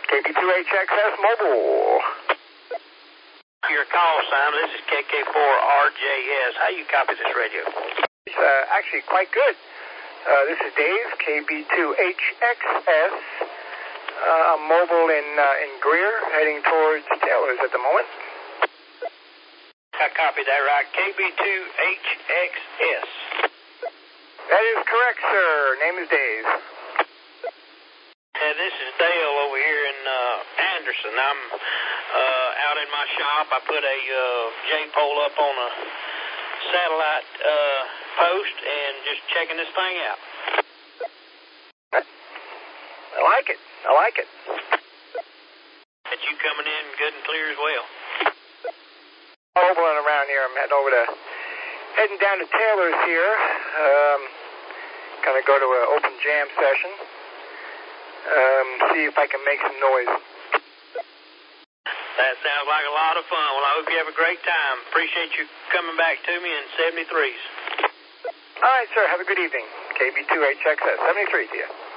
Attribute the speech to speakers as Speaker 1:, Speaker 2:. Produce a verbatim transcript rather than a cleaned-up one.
Speaker 1: K B two H X S Mobile.
Speaker 2: Your call, Simon. This is K K four R J S. How you copy this radio?
Speaker 1: It's uh, actually quite good. Uh, this is Dave, K B two H X S. Uh, I'm mobile in uh, in Greer, heading towards Taylor's at the moment.
Speaker 2: I copy that right. K B two H X S.
Speaker 1: That is correct, sir. Name is Dave.
Speaker 2: And this is Dale over here in uh, Anderson. I'm uh, out in my shop. I put a uh, J-pole up on a satellite uh, post and just checking this thing out.
Speaker 1: I like it. I like it.
Speaker 2: That you coming in good and clear as well.
Speaker 1: Mobile and around here. I'm heading over to, heading down to Taylor's here. Um, gonna go to an open jam session. Um, see if I can make some noise.
Speaker 2: That sounds like a lot of fun. Well, I hope you have a great time. Appreciate you coming back to me in seventy-threes.
Speaker 1: All right, sir. Have a good evening. K B two H X S, seventy-three to you.